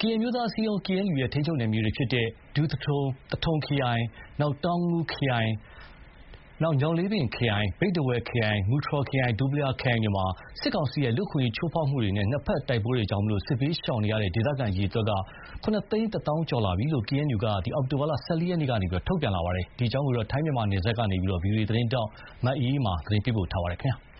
ရင်မျိုးသားအစည်းအရုံး KNU ရဲ့ထိန်းချုပ်နယ်မြေတွေဖြစ်တဲ့ဒူးသထုံခရိုင်၊တောင်ငူခရိုင်၊ညောင်လေးပင်ခရိုင်၊ဘိတ်ထားဝယ်ခရိုင်၊မူတြော်ခရိုင်၊ဒူးပလာယာခရိုင်တွေမှာစစ်ကောင်စီရဲ့လူ့အခွင့်အရေးချိုးဖောက်မှုတွေနဲ့နှစ်ဖက်တိုက်ပွဲတွေကြောင့်စစ်ဘေးရှောင်နေရတဲ့ဒေသခံအရေအတွက်က7,100,000 ကျော်လာပြီလို့ KNU ကအောက်တိုဘာလ 14 ရက်နေ့ကနေထုတ်ပြန်လာပါတယ်။ဒီအကြောင်းကိုထိုင်းမြန်မာနယ်စပ်ကနေ VOA သတင်းထောက်မအေးအေးမာသတင်းပေးပို့ထားပါတယ်။က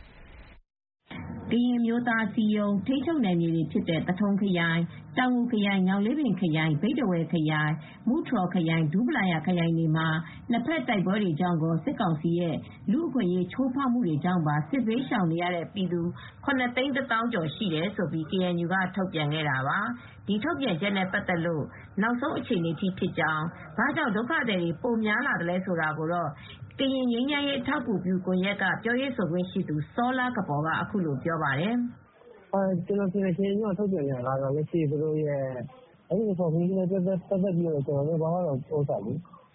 ရင်အမျိုးသားအစည်းအရုံးထိန်းချုပ်နယ်မြေတွေဖြစ်တဲ့သထုံခရိုင်၊တောင်ငူခရိုင်၊ညောင်လေးပင်ခရိုင်၊ဘိတ်ထားဝယ်ခရိုင်၊မူတြော်ခရိုင်၊ဒူးပလာယာခရိုင်တွေမှာနှစ်ဖက်တိုက်ပွဲတွေကြောင့်ကောစစ်ကောင်စီရဲ့လူ့အခွင့်အရေးချိုးဖောက်မှုတွေကြောင့်ပါစစ်ဘေးရှောင်နေရတဲ့ပြည်သူ7,100,000 ကျော်ရှိတယ်လို့ KNU ကထုတ်ပြန်ခဲ့တာပါ။ဒီထုတ်ပြန်ချက်နဲ့ပတ်သက်လို့နောက်ဆုံးအခြေအနေထိဖြစ်ကြောင်းဘာကြောင့်ဒုက္ခသည်တွေပိုများလာသလဲဆိုတာကိုတော့ကရင်ငြိမ်းချမ်းရေးအထောက်အကူပြုကွန်ရက်ကပြောရေးဆိုခွင့်ရှိသူစောလားကပေါ်ကအခုလိုပြောပါတယ်။“ကျွန်တော်ထင်တယ်KNU ကထုတ်ပြန်တာကတော့လက်ရှိသူတို့ရဲ့အဲဒီ information နဲ့ပတ်သက်ပြီးတော့ကျွန်တော်တို့ဘာမှတော့ပြောစရာ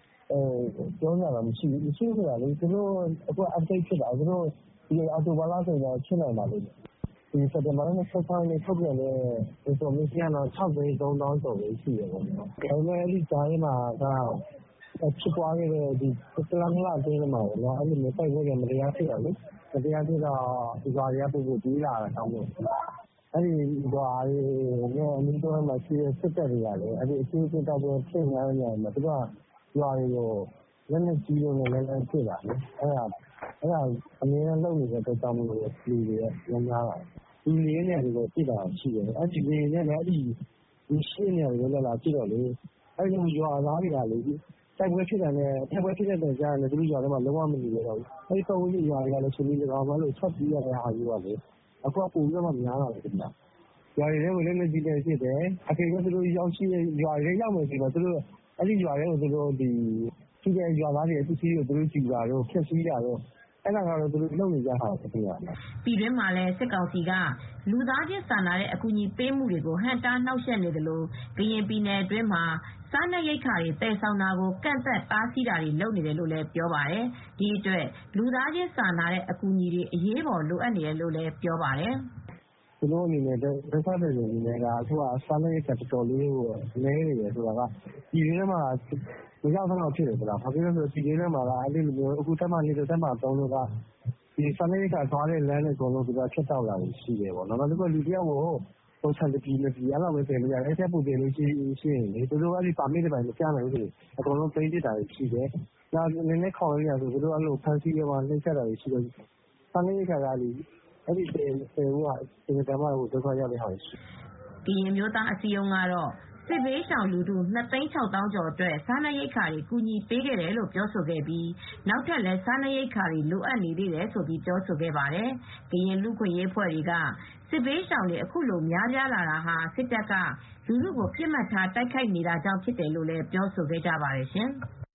မရှိဘူး။မရှိဘူးဆိုတာလေသူတို့အခု update ဖြစ်တာသူတို့အောက်တိုဘာလဆိုရင်ဖြစ်နိုင်ပါလိမ့်မယ်။ဒီစက်တင်ဘာလ26 ရက်နေ့ထုတ်ပြန်တဲ့ information ကတော့6,300,000 ကျော်ပဲရှိတယ်ပေါ့နော်။ဒါပေမဲ့အဲဒီကြားထဲမှာကဖြစ်ပွားခဲ့တဲ့ဒီတလအတွင်းမှာပေါ့နော်အဲဒီလိုတိုက်ပွဲတွေမတရားဖြစ်တော့လေမတရားဖြစ်တော့ရွာတွေကပိုပြေးလာတာတောင်းလို့အဲဒီရွာတွေနဲ့အနီးတဝိုက်မှာရှိတဲ့စစ်တပ်တွေကလည်းအဲဒီအချင်းချင်းတိုက်ပွဲဖြစ်နေတဲ့နေရာမှာသူကရွာတွေကိုလက်နက်ကြီးတွေနဲ့လည်းပစ်လာတယ်အဲဒါအမြဲတမ်းလုပ်နေတဲ့အတွက်ကြောင့်မို့လို့လူတွေများများလာတယ်လူတွေနဲ့လည်းပစ်တာရှိတယ်အဲဒီလူတွေနဲ့လည်းဒီရှိနေတယ်လည်းလာပစ်တော့လေအဲဒီရွာသားတွေကလေတိုက်ပွဲဖြစ်တဲ့တိုင်ကြားတယ်သူတို့ရွာထဲမှာလုံးဝမနေတော့ဘူးအဲဒီပတ်ဝန်းကျင်ရွာတွေကလည်းချင်းလေးကောင်မှလို့ဆက်ပြီးရတဲ့အားကြီးပါလေအခုကပိုပြီးတော့များလာတယ်ခင်ဗျရွာတွေထဲကိုလက်နက်ကြီးနဲ့ပစ်တယ်အခေကသူတို့ရောက်ရှိတဲ့ရွာတွေရောက်မယ်ဆိုတော့သူတို့အဲဒီရွာတွေကိုသူတို့ဒီရှိတဲ့ရွာသားတွေအပစ္စည်းကိုသူတို့ယူတာတော့ဖျက်ဆီးတာတော့အဲ့ဒါကတော့သူတို့လုပ်နေကြတာပဲခင်ဗျ။ပြည်တွင်းမှာလည်းစစ်ကောင်စီကလူသားချင်းစာနာတဲ့အကူအညီပေးမှုတွေကိုဟန့်တားနှောက်ယှက်နေတယ်လို့ကရင်ပြည်နယ်အတွင်းမှာစားနပ်ရိက္ခာတွေတည်ဆောင်တာကိုကန့်သတ်တားဆီးတာတွေလုပ်နေတယ်လို့လည်းပြောပါတယ်။ဒီအတွက်လူသားချင်းစာနာတဲ့အကူအညီတွေအရေးပေါ်လိုအပ်နေတယ်လို့လည်းပြောပါတယ်။သူတို့အနေနဲ့ဒုက္ခသည်တွေအနေနဲ့ကအခုကစားနပ်ရိက္ခာတော်တော်လေးကိုနည်းနေတယ်ဆိုတာကပြည်တွင်းမှာမရောက်တော့ဖြစ်တယ်ဆိုတာဘာဖြစ်လို့လဲဆိုတော့ပြည်တွင်းမှာကအဲ့ဒီလိုမျိုးအခုတက်မှ2တက်မှ3လို့ကဒီစားနပ်ရိက္ခာသွားတဲ့လမ်းတွေအကုန်လုံးသူကဖြတ်တောက်လာပြီးရှိတယ်ပေါ့နော်။နောက်တစ်ခုလူတယောက်ကိုဟိုဆန်တပြည်အဲ့လိုပဲတင်လို့ရတယ်အဲ့ထက်ပိုတင်လို့ရှိရင်လေသူတို့အဲ့ဒီပါမစ်တွေပိုင်းမပြနိုင်ဘူးဆိုရင်အကုန်လုံးသိမ်းပစ်တာရှိတယ်။နောက်နည်းနည်းခေါ်ရရဆိုသူတို့အဲ့လိုဖန်ဆီးရမှာနှိမ့်ဆက်တာရှိတယ်။စားနပ်ရိက္ခာကလေအဲ့ဒီတင်ဦးကဒီကမှာဒုက္ခရောက်တဲ့ဟာရှိကရင်မျိုးသားအစည်းအရုံးကတော့စစ်ဘေးရှောင်လူထု2,600,000 ကျော်အတွက်စားနပ်ရိက္ခာတွေကူညီပေးခဲ့တယ်လို့ပြောဆိုခဲ့ပြီးနောက်ထပ်လည်းစားနပ်ရိက္ခာတွေလိုအပ်နေသေးတယ်လို့ပြောဆိုခဲ့ပါတယ်။ကရင်လူ့ခွင့်ရေးဖွဲ့တွေကစစ်ဘေးရှောင်တွေအခုလိုများပြားလာတာဟာစစ်တပ်ကလူထုကိုပြစ်မှတ်ထားတိုက်ခိုက်နေတာကြောင့်ဖြစ်တယ်လို့လည်းပြောဆိုခဲ့ကြပါတယ်ရှင်။